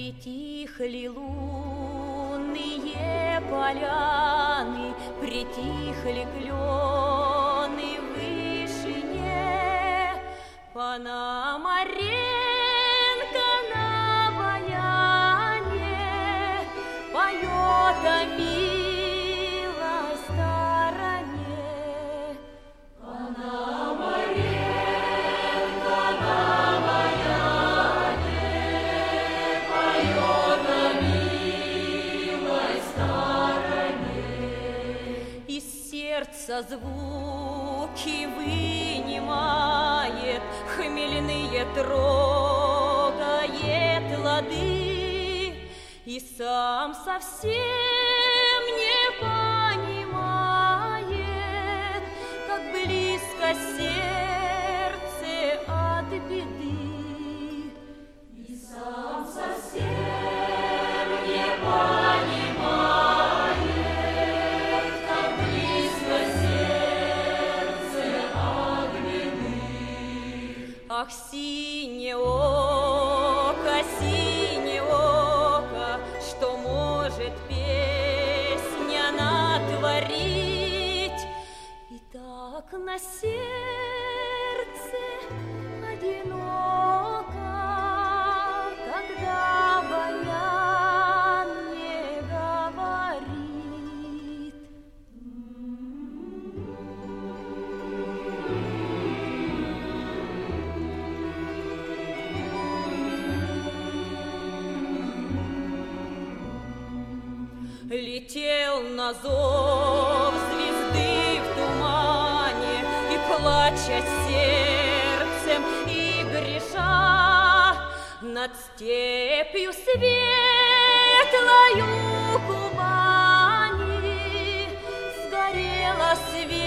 Притихли лунные поляны, притихли клены в вышине. Пономаренко на баяне поет о милой стороне. Пономаренко на баяне поет о милой стороне. Из сердца звуки вынимает, хмельные трогает лады, и сам совсем не понимает, как близко сердце от беды. И сам совсем не понимает, как близко сердце от беды. Ах, синее око, что может песня натворить, и так на сердце одиноко, когда баян не говорит. Летел на зов звезды в тумане, и плача сердцем, и греша над степью светлою Кубани, сгорела свеча